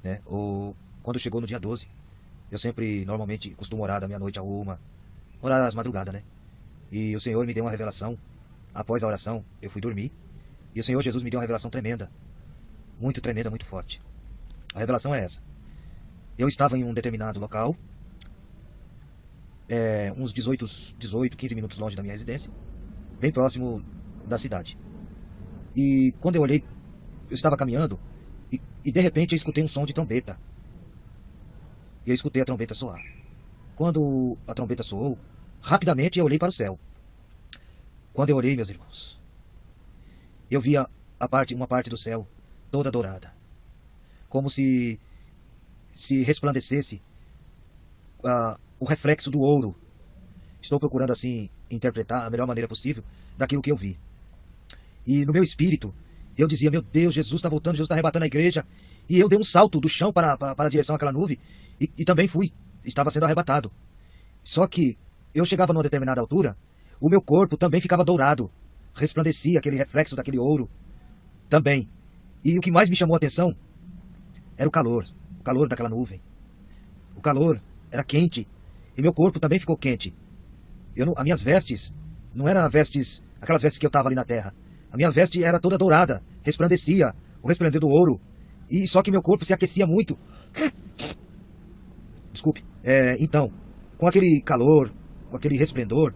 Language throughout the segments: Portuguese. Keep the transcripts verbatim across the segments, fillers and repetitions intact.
né? Ou quando chegou no dia doze, eu sempre, normalmente, costumo orar da meia-noite a uma, orar às madrugadas, né? E o Senhor me deu uma revelação. Após a oração, eu fui dormir. E o Senhor Jesus me deu uma revelação tremenda. Muito tremenda, muito forte. A revelação é essa. Eu estava em um determinado local, é, uns dezoito, dezoito, quinze minutos longe da minha residência, bem próximo da cidade. E quando eu olhei, eu estava caminhando, e, e de repente eu escutei um som de trombeta. E eu escutei a trombeta soar. Quando a trombeta soou, rapidamente eu olhei para o céu. Quando eu olhei, meus irmãos, eu via a parte, uma parte do céu toda dourada, como se se resplandecesse uh, o reflexo do ouro. Estou procurando assim interpretar a melhor maneira possível daquilo que eu vi. E no meu espírito eu dizia: meu Deus, Jesus está voltando, Jesus está arrebatando a igreja. E eu dei um salto do chão para, para, para a direção daquela nuvem e, e também fui, estava sendo arrebatado. Só que eu chegava numa determinada altura, o meu corpo também ficava dourado, resplandecia aquele reflexo daquele ouro também. E o que mais me chamou a atenção era o calor, o calor daquela nuvem. O calor era quente e meu corpo também ficou quente. Eu não, as minhas vestes não eram vestes, aquelas vestes que eu estava ali na terra. A minha veste era toda dourada, resplandecia, o resplendor do ouro. E só que meu corpo se aquecia muito. Desculpe. É, então, com aquele calor, com aquele resplendor,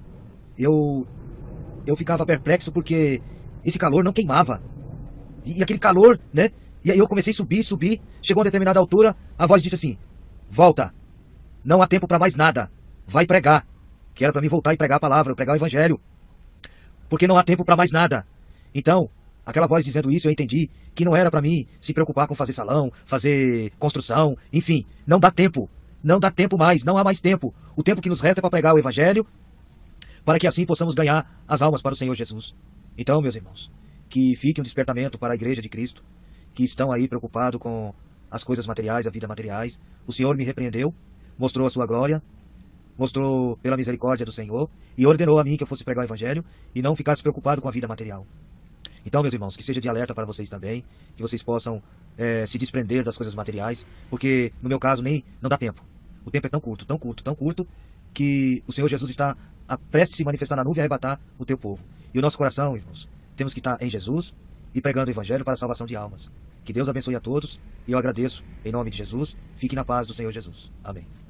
eu eu ficava perplexo porque esse calor não queimava. E, e aquele calor, né? E aí eu comecei a subir, subir. Chegou a uma determinada altura, a voz disse assim: volta, não há tempo para mais nada, vai pregar. Que era para mim voltar e pregar a palavra, pregar o evangelho. Porque não há tempo para mais nada. Então, aquela voz dizendo isso, eu entendi que não era para mim se preocupar com fazer salão, fazer construção, enfim, não dá tempo. Não dá tempo mais, não há mais tempo. O tempo que nos resta é para pregar o evangelho, para que assim possamos ganhar as almas para o Senhor Jesus. Então, meus irmãos, que fique um despertamento para a igreja de Cristo, que estão aí preocupados com as coisas materiais, a vida materiais. O Senhor me repreendeu, mostrou a sua glória, mostrou pela misericórdia do Senhor e ordenou a mim que eu fosse pregar o evangelho e não ficasse preocupado com a vida material. Então, meus irmãos, que seja de alerta para vocês também, que vocês possam é, se desprender das coisas materiais, porque no meu caso nem não dá tempo. O tempo é tão curto, tão curto, tão curto, que o Senhor Jesus está a prestes a se manifestar na nuvem e arrebatar o teu povo. E o nosso coração, irmãos, temos que estar em Jesus e pregando o evangelho para a salvação de almas. Que Deus abençoe a todos e eu agradeço em nome de Jesus. Fique na paz do Senhor Jesus. Amém.